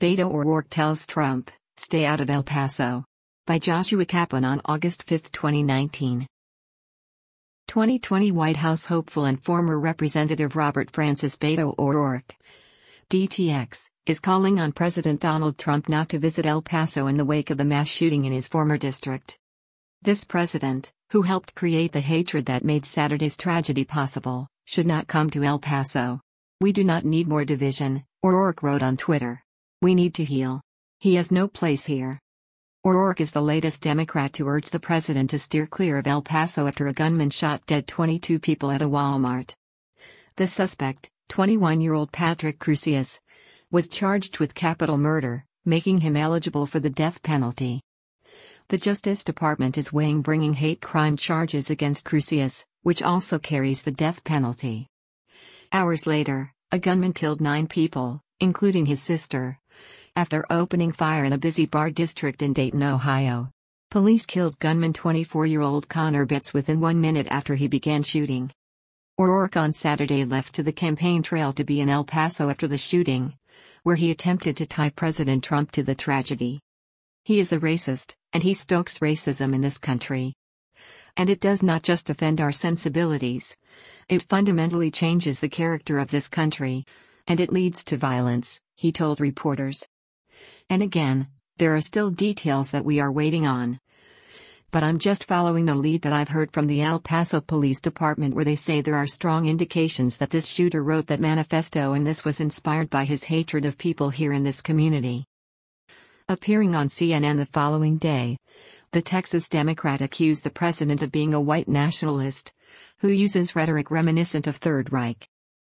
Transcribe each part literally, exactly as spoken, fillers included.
Beto O'Rourke tells Trump, "Stay out of El Paso." By Joshua Kaplan on August fifth, twenty nineteen. twenty twenty White House hopeful and former Representative Robert Francis Beto O'Rourke, D T X, is calling on President Donald Trump not to visit El Paso in the wake of the mass shooting in his former district. This president, who helped create the hatred that made Saturday's tragedy possible, should not come to El Paso. "We do not need more division," O'Rourke wrote on Twitter. "We need to heal. He has no place here." O'Rourke is the latest Democrat to urge the president to steer clear of El Paso after a gunman shot dead twenty-two people at a Walmart. The suspect, twenty-one-year-old Patrick Crusius, was charged with capital murder, making him eligible for the death penalty. The Justice Department is weighing bringing hate crime charges against Crusius, which also carries the death penalty. Hours later, a gunman killed nine people, including his sister, after opening fire in a busy bar district in Dayton, Ohio. Police killed gunman twenty-four-year-old Connor Bitts within one minute after he began shooting. O'Rourke on Saturday left to the campaign trail to be in El Paso after the shooting, where he attempted to tie President Trump to the tragedy. "He is a racist, and he stokes racism in this country. And it does not just offend our sensibilities. It fundamentally changes the character of this country, and it leads to violence," he told reporters. And again, "There are still details that we are waiting on. But I'm just following the lead that I've heard from the El Paso Police Department, where they say there are strong indications that this shooter wrote that manifesto and this was inspired by his hatred of people here in this community." Appearing on C N N the following day, the Texas Democrat accused the president of being a white nationalist, who uses rhetoric reminiscent of Third Reich.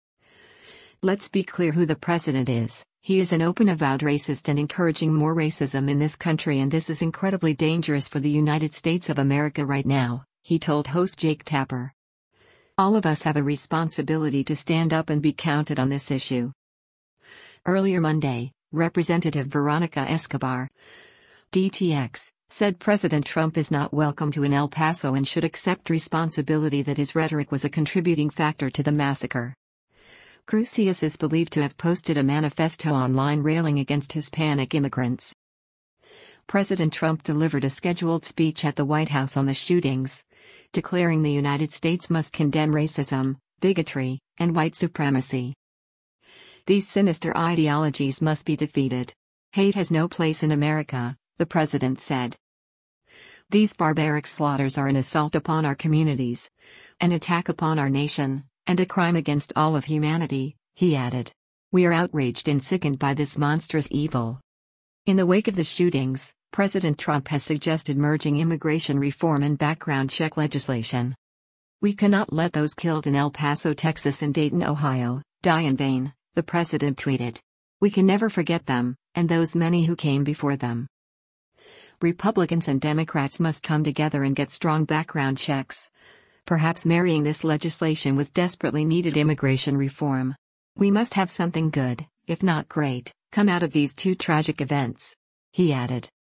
"Let's be clear who the president is. He is an open avowed racist and encouraging more racism in this country, and this is incredibly dangerous for the United States of America right now," he told host Jake Tapper. "All of us have a responsibility to stand up and be counted on this issue." Earlier Monday, Representative Veronica Escobar, D T X, said President Trump is not welcome to in El Paso and should accept responsibility that his rhetoric was a contributing factor to the massacre. Crusius is believed to have posted a manifesto online railing against Hispanic immigrants. President Trump delivered a scheduled speech at the White House on the shootings, declaring the United States must condemn racism, bigotry, and white supremacy. "These sinister ideologies must be defeated. Hate has no place in America," the president said. "These barbaric slaughters are an assault upon our communities, an attack upon our nation, and a crime against all of humanity," he added. "We are outraged and sickened by this monstrous evil." In the wake of the shootings, President Trump has suggested merging immigration reform and background check legislation. "We cannot let those killed in El Paso, Texas and Dayton, Ohio, die in vain," the president tweeted. "We can never forget them, and those many who came before them." Republicans and Democrats must come together and get strong background checks, perhaps marrying this legislation with desperately needed immigration reform. "We must have something good, if not great, come out of these two tragic events," he added.